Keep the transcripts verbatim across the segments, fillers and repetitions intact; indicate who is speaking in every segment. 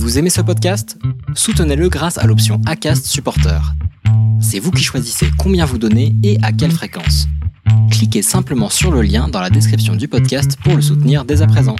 Speaker 1: Vous aimez ce podcast ? Soutenez-le grâce à l'option Acast Supporter. C'est vous qui choisissez combien vous donnez et à quelle fréquence. Cliquez simplement sur le lien dans la description du podcast pour le soutenir dès à présent.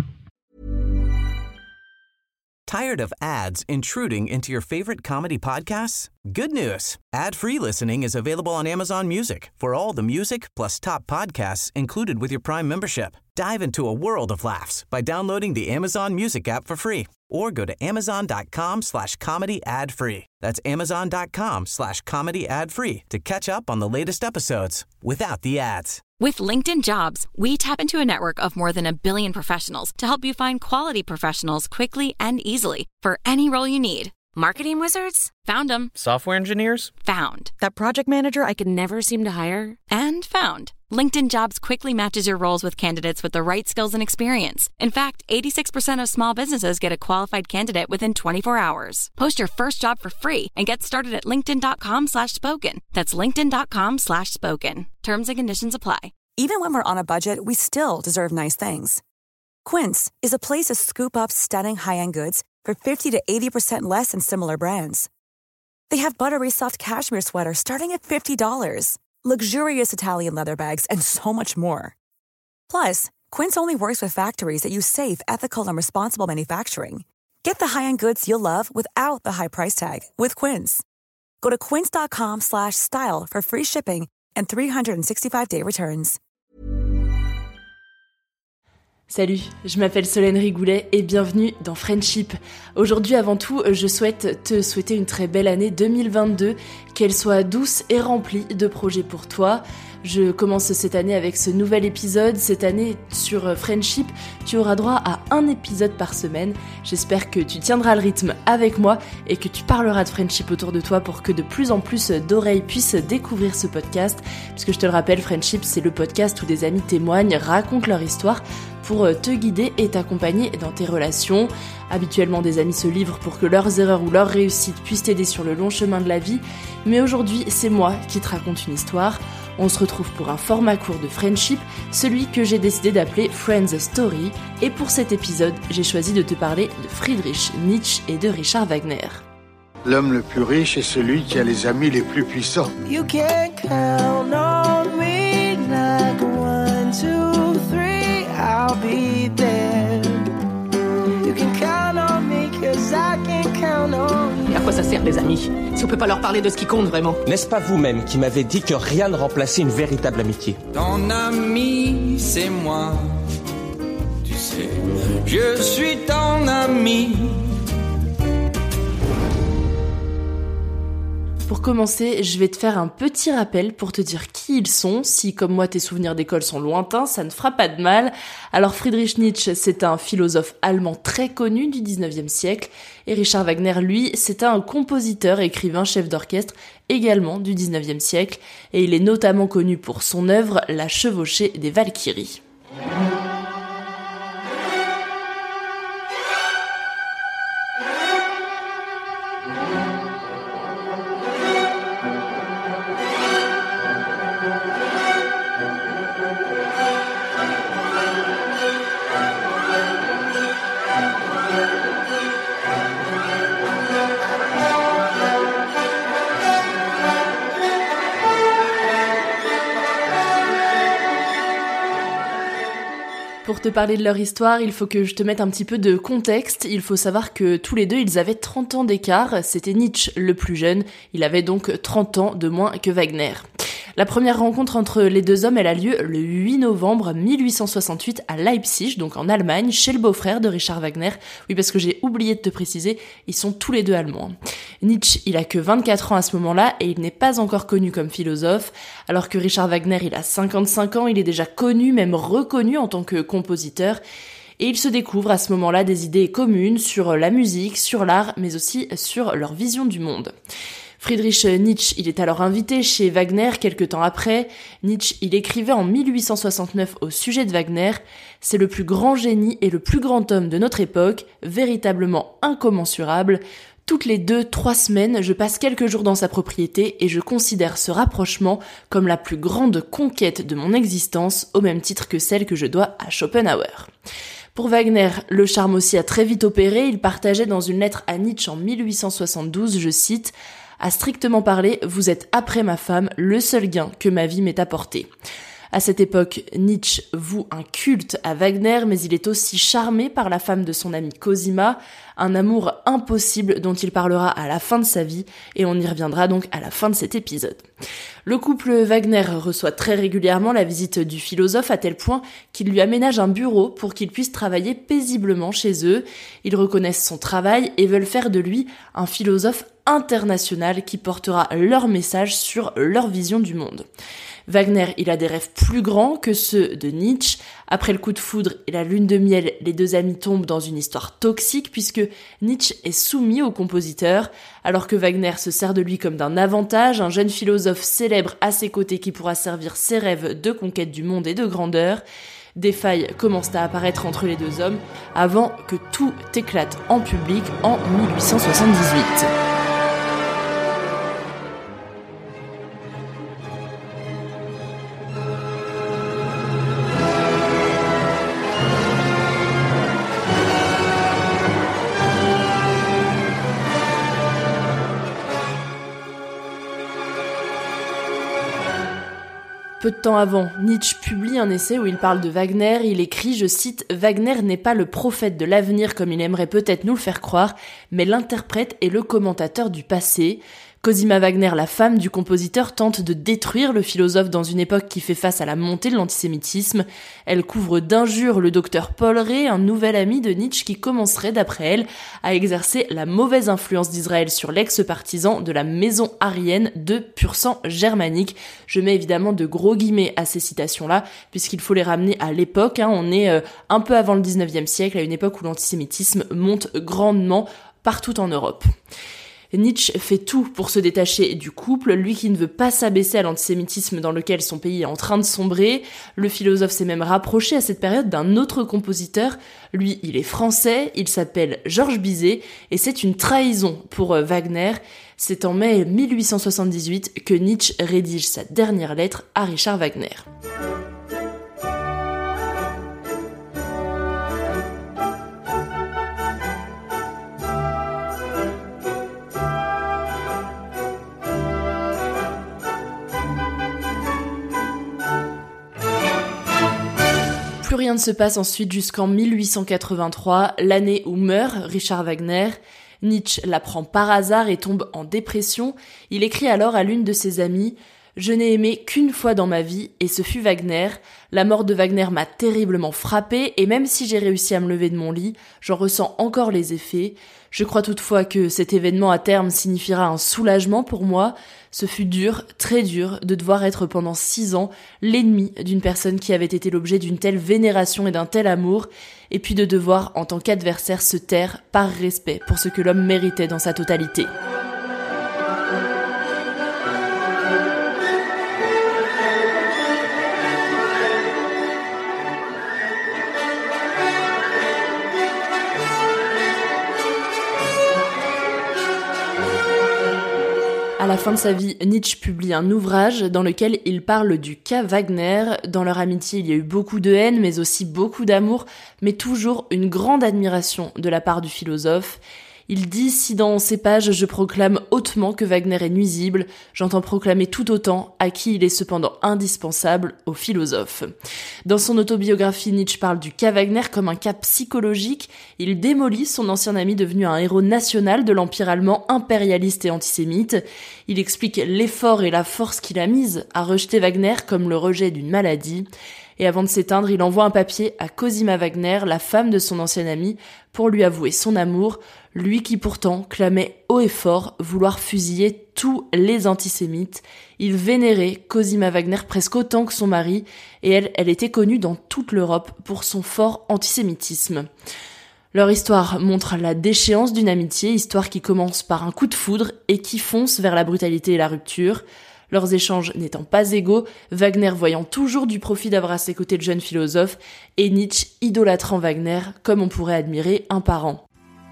Speaker 2: Tired of ads intruding into your favorite comedy podcasts? Good news. Ad-free listening is available on Amazon Music for all the music plus top podcasts included with your Prime membership. Dive into a world of laughs by downloading the Amazon Music app for free or go to amazon.com slash comedy ad free. That's amazon.com slash comedy ad free to catch up on the latest episodes without the ads.
Speaker 3: With LinkedIn Jobs, we tap into a network of more than a billion professionals to help you find quality professionals quickly and easily for any role you need. Marketing wizards? Found them.
Speaker 4: Software engineers?
Speaker 3: Found. That project manager I could never seem to hire? And found. LinkedIn Jobs quickly matches your roles with candidates with the right skills and experience. In fact, eighty-six percent of small businesses get a qualified candidate within twenty-four hours. Post your first job for free and get started at linkedin.com slash spoken. That's linkedin.com slash spoken. Terms and conditions apply.
Speaker 5: Even when we're on a budget, we still deserve nice things. Quince is a place to scoop up stunning high-end goods for fifty to eighty percent less than similar brands. They have buttery soft cashmere sweaters starting at fifty dollars, luxurious Italian leather bags, and so much more. Plus, Quince only works with factories that use safe, ethical, and responsible manufacturing. Get the high-end goods you'll love without the high price tag with Quince. Go to quince.com slash style for free shipping and three sixty-five day returns.
Speaker 6: Salut, je m'appelle Solène Rigoulet et bienvenue dans Friendship. Aujourd'hui, avant tout, je souhaite te souhaiter une très belle année deux mille vingt-deux, qu'elle soit douce et remplie de projets pour toi. Je commence cette année avec ce nouvel épisode. Cette année, sur Friendship, tu auras droit à un épisode par semaine. J'espère que tu tiendras le rythme avec moi et que tu parleras de Friendship autour de toi pour que de plus en plus d'oreilles puissent découvrir ce podcast. Puisque je te le rappelle, Friendship, c'est le podcast où des amis témoignent, racontent leur histoire pour te guider et t'accompagner dans tes relations. Habituellement, des amis se livrent pour que leurs erreurs ou leurs réussites puissent t'aider sur le long chemin de la vie. Mais aujourd'hui, c'est moi qui te raconte une histoire. On se retrouve pour un format court de Friendship, celui que j'ai décidé d'appeler Friends Story. Et pour cet épisode, j'ai choisi de te parler de Friedrich Nietzsche et de Richard Wagner.
Speaker 7: L'homme le plus riche est celui qui a les amis les plus puissants.
Speaker 8: You can count on me like one, two, three, I'll be there. You can count on me cause I can count on you.
Speaker 9: Et à quoi ça sert des amis, si on peut pas leur parler de ce qui compte vraiment?
Speaker 10: N'est-ce pas vous-même qui m'avez dit que rien ne remplaçait une véritable amitié?
Speaker 11: Ton ami, c'est moi. Tu sais, je suis ton ami.
Speaker 6: Pour commencer, je vais te faire un petit rappel pour te dire qui ils sont. Si, comme moi, tes souvenirs d'école sont lointains, ça ne fera pas de mal. Alors, Friedrich Nietzsche, c'est un philosophe allemand très connu du dix-neuvième siècle. Et Richard Wagner, lui, c'est un compositeur, écrivain, chef d'orchestre, également du dix-neuvième siècle. Et il est notamment connu pour son œuvre « La chevauchée des Valkyries ». Pour te parler de leur histoire, il faut que je te mette un petit peu de contexte. Il faut savoir que tous les deux, ils avaient trente ans d'écart. C'était Nietzsche le plus jeune. Il avait donc trente ans de moins que Wagner. La première rencontre entre les deux hommes, elle a lieu le huit novembre mille huit cent soixante-huit à Leipzig, donc en Allemagne, chez le beau-frère de Richard Wagner. Oui, parce que j'ai oublié de te préciser, ils sont tous les deux allemands. Nietzsche, il a que vingt-quatre ans à ce moment-là et il n'est pas encore connu comme philosophe, alors que Richard Wagner, il a cinquante-cinq ans, il est déjà connu, même reconnu en tant que compositeur. Et ils se découvrent à ce moment-là des idées communes sur la musique, sur l'art, mais aussi sur leur vision du monde. Friedrich Nietzsche, il est alors invité chez Wagner quelque temps après. Nietzsche, il écrivait en mille huit cent soixante-neuf au sujet de Wagner « C'est le plus grand génie et le plus grand homme de notre époque, véritablement incommensurable. Toutes les deux, trois semaines, je passe quelques jours dans sa propriété et je considère ce rapprochement comme la plus grande conquête de mon existence, au même titre que celle que je dois à Schopenhauer. » Pour Wagner, le charme aussi a très vite opéré. Il partageait dans une lettre à Nietzsche en mille huit cent soixante-douze, je cite, « À strictement parler, vous êtes après ma femme, le seul gain que ma vie m'ait apporté ». À cette époque, Nietzsche voue un culte à Wagner, mais il est aussi charmé par la femme de son ami Cosima, un amour impossible dont il parlera à la fin de sa vie, et on y reviendra donc à la fin de cet épisode. Le couple Wagner reçoit très régulièrement la visite du philosophe à tel point qu'il lui aménage un bureau pour qu'il puisse travailler paisiblement chez eux. Ils reconnaissent son travail et veulent faire de lui un philosophe international qui portera leur message sur leur vision du monde. Wagner, il a des rêves plus grands que ceux de Nietzsche. Après le coup de foudre et la lune de miel, les deux amis tombent dans une histoire toxique puisque Nietzsche est soumis au compositeur, alors que Wagner se sert de lui comme d'un avantage, un jeune philosophe célèbre à ses côtés qui pourra servir ses rêves de conquête du monde et de grandeur. Des failles commencent à apparaître entre les deux hommes avant que tout éclate en public en mille huit cent soixante-dix-huit. Peu de temps avant, Nietzsche publie un essai où il parle de Wagner. Il écrit, je cite, « Wagner n'est pas le prophète de l'avenir comme il aimerait peut-être nous le faire croire, mais l'interprète et le commentateur du passé. » Cosima Wagner, la femme du compositeur, tente de détruire le philosophe dans une époque qui fait face à la montée de l'antisémitisme. Elle couvre d'injures le docteur Paul Rée, un nouvel ami de Nietzsche qui commencerait, d'après elle, à exercer la mauvaise influence d'Israël sur l'ex-partisan de la maison aryenne de pur sang germanique. Je mets évidemment de gros guillemets à ces citations-là, puisqu'il faut les ramener à l'époque. Hein. On est euh, un peu avant le dix-neuvième siècle, à une époque où l'antisémitisme monte grandement partout en Europe. Nietzsche fait tout pour se détacher du couple, lui qui ne veut pas s'abaisser à l'antisémitisme dans lequel son pays est en train de sombrer. Le philosophe s'est même rapproché à cette période d'un autre compositeur. Lui, il est français, il s'appelle Georges Bizet, et c'est une trahison pour Wagner. C'est en mai mille huit cent soixante-dix-huit que Nietzsche rédige sa dernière lettre à Richard Wagner. Plus rien ne se passe ensuite jusqu'en mille huit cent quatre-vingt-trois, l'année où meurt Richard Wagner. Nietzsche l'apprend par hasard et tombe en dépression. Il écrit alors à l'une de ses amies « Je n'ai aimé qu'une fois dans ma vie, et ce fut Wagner. La mort de Wagner m'a terriblement frappée, et même si j'ai réussi à me lever de mon lit, j'en ressens encore les effets. Je crois toutefois que cet événement à terme signifiera un soulagement pour moi. Ce fut dur, très dur, de devoir être pendant six ans l'ennemi d'une personne qui avait été l'objet d'une telle vénération et d'un tel amour, et puis de devoir, en tant qu'adversaire, se taire par respect pour ce que l'homme méritait dans sa totalité. » À la fin de sa vie, Nietzsche publie un ouvrage dans lequel il parle du cas Wagner. Dans leur amitié, il y a eu beaucoup de haine, mais aussi beaucoup d'amour, mais toujours une grande admiration de la part du philosophe. Il dit « Si dans ces pages je proclame hautement que Wagner est nuisible, j'entends proclamer tout autant à qui il est cependant indispensable, au philosophe. » Dans son autobiographie, Nietzsche parle du cas Wagner comme un cas psychologique. Il démolit son ancien ami devenu un héros national de l'empire allemand impérialiste et antisémite. Il explique l'effort et la force qu'il a mise à rejeter Wagner comme le rejet d'une maladie. Et avant de s'éteindre, il envoie un papier à Cosima Wagner, la femme de son ancien ami, pour lui avouer son amour, lui qui pourtant clamait haut et fort vouloir fusiller tous les antisémites. Il vénérait Cosima Wagner presque autant que son mari, et elle, elle était connue dans toute l'Europe pour son fort antisémitisme. Leur histoire montre la déchéance d'une amitié, histoire qui commence par un coup de foudre et qui fonce vers la brutalité et la rupture. Leurs échanges n'étant pas égaux, Wagner voyant toujours du profit d'avoir à ses côtés le jeune philosophe, et Nietzsche idolâtrant Wagner comme on pourrait admirer un parent.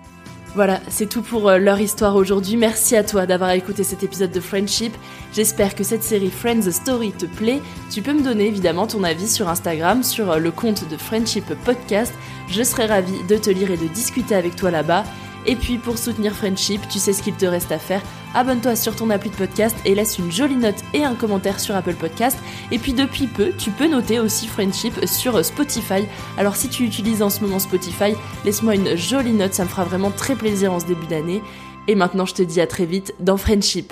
Speaker 6: Voilà, c'est tout pour euh, leur histoire aujourd'hui. Merci à toi d'avoir écouté cet épisode de Friendship. J'espère que cette série Friends Story te plaît. Tu peux me donner évidemment ton avis sur Instagram, sur euh, le compte de Friendship Podcast. Je serai ravie de te lire et de discuter avec toi là-bas. Et puis pour soutenir Friendship, tu sais ce qu'il te reste à faire. Abonne-toi sur ton appli de podcast et laisse une jolie note et un commentaire sur Apple Podcast. Et puis depuis peu, tu peux noter aussi Friendship sur Spotify. Alors si tu utilises en ce moment Spotify, laisse-moi une jolie note, ça me fera vraiment très plaisir en ce début d'année. Et maintenant je te dis à très vite dans Friendship.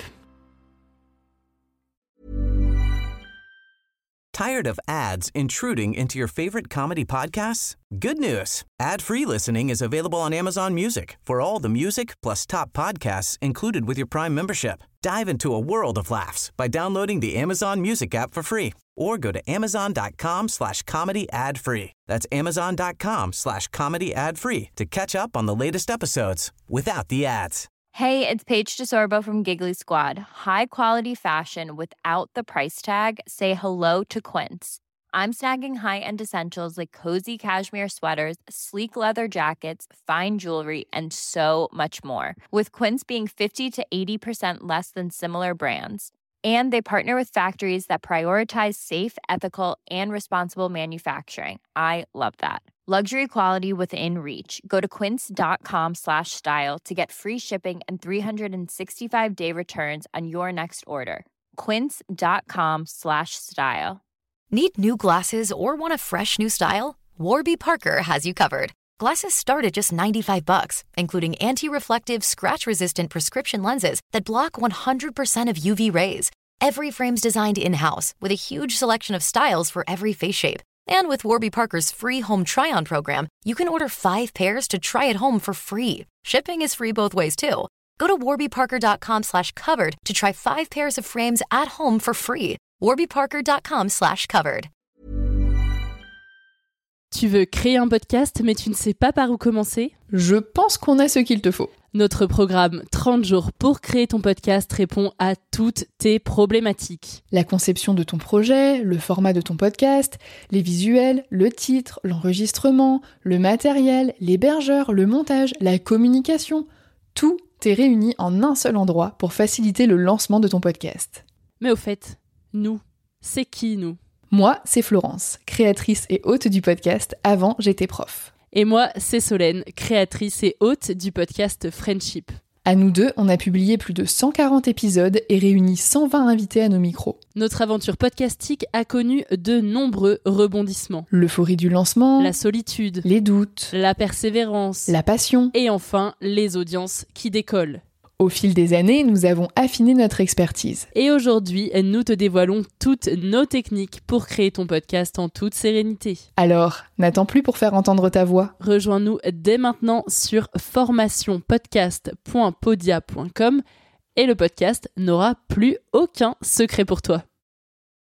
Speaker 2: Tired of ads intruding into your favorite comedy podcasts? Good news. Ad-free listening is available on Amazon Music for all the music plus top podcasts included with your Prime membership. Dive into a world of laughs by downloading the Amazon Music app for free or go to amazon.com slash comedy ad free. That's amazon.com slash comedy ad free to catch up on the latest episodes without the ads.
Speaker 4: Hey, it's Paige DeSorbo from Giggly Squad. High quality fashion without the price tag. Say hello to Quince. I'm snagging high-end essentials like cozy cashmere sweaters, sleek leather jackets, fine jewelry, and so much more. With Quince being fifty to eighty percent less than similar brands. And they partner with factories that prioritize safe, ethical, and responsible manufacturing. I love that. Luxury quality within reach. Go to quince.com slash style to get free shipping and three sixty-five day returns on your next order. Quince.com slash style.
Speaker 12: Need new glasses or want a fresh new style? Warby Parker has you covered. Glasses start at just ninety-five bucks, including anti-reflective, scratch-resistant prescription lenses that block one hundred percent of U V rays. Every frame's designed in-house with a huge selection of styles for every face shape. And with Warby Parker's free home try-on program, you can order five pairs to try at home for free. Shipping is free both ways, too. Go to warbyparker.com slash covered to try five pairs of frames at home for free. warbyparker.com slash covered.
Speaker 6: Tu veux créer un podcast, mais tu ne sais pas par où commencer ?
Speaker 13: Je pense qu'on a ce qu'il te faut.
Speaker 6: Notre programme trente jours pour créer ton podcast répond à toutes tes problématiques.
Speaker 13: La conception de ton projet, le format de ton podcast, les visuels, le titre, l'enregistrement, le matériel, l'hébergeur, le montage, la communication, tout est réuni en un seul endroit pour faciliter le lancement de ton podcast.
Speaker 6: Mais au fait, nous, c'est qui nous ?
Speaker 13: Moi, c'est Florence, créatrice et hôte du podcast Avant j'étais prof.
Speaker 6: Et moi, c'est Solène, créatrice et hôte du podcast Friendship.
Speaker 13: À nous deux, on a publié plus de cent quarante épisodes et réuni cent vingt invités à nos micros.
Speaker 6: Notre aventure podcastique a connu de nombreux rebondissements.
Speaker 13: L'euphorie du lancement,
Speaker 6: la solitude,
Speaker 13: les doutes,
Speaker 6: la persévérance,
Speaker 13: la passion
Speaker 6: et enfin les audiences qui décollent.
Speaker 13: Au fil des années, nous avons affiné notre expertise.
Speaker 6: Et aujourd'hui, nous te dévoilons toutes nos techniques pour créer ton podcast en toute sérénité.
Speaker 13: Alors, n'attends plus pour faire entendre ta voix.
Speaker 6: Rejoins-nous dès maintenant sur formation podcast point podia point com et le podcast n'aura plus aucun secret pour toi.